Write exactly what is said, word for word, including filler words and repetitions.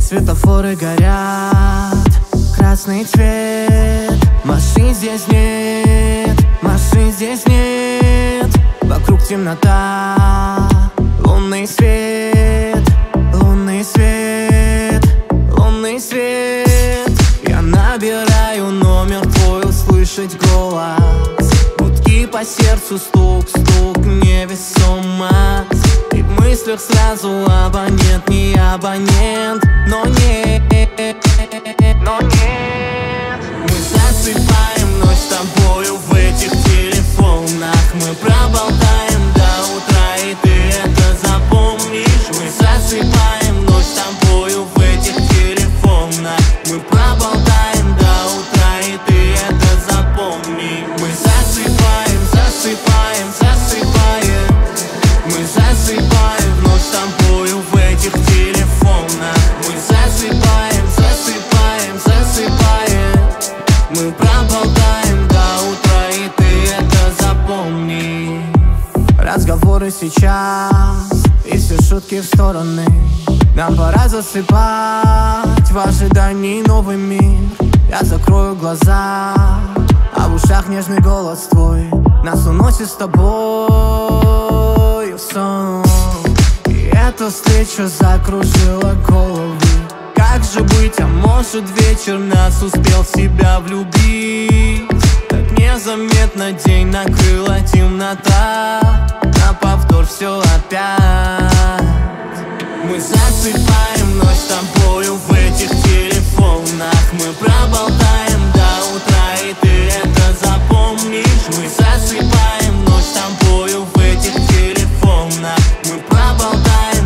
Светофоры горят, красный цвет. Машин здесь нет, машин здесь нет. Вокруг темнота, лунный свет, лунный свет, лунный свет. Я набираю номер твой, услышать голос. Гудки по сердцу, стук, стук, невесомо. И в мыслях сразу абонент, не абонент. Но нет, но нет. Мы засыпаем ночь с тобою в этих телефонах. Мы проболтаем до утра, и ты это запомнишь. Мы засыпаем ночь с тобою в этих телефонах. Мы проболтаем до утра, и ты это запомни. Мы засыпаем, засыпаем, засыпаем. Мы засыпаем ночь с тобою в этих телефонах. Мы засыпаем, засыпаем, засыпаем. Мы проболтаем до утра, и ты это запомни. Разговоры сейчас и все шутки в стороны. Нам пора засыпать в ожидании новый мир. Я закрою глаза, а в ушах нежный голос твой нас уносит с тобой в сон. И эта встреча закружила головы. Как же быть, а может вечер нас успел в себя влюбить? Так незаметно день накрыла темнота. На повтор все опять. Мы засыпаем ночь с тобою в этих телефонах. Мы проболтаем до утра, и ты это запомнишь. Мы засыпаем ночь с тобою в этих телефонах. Мы проболтаем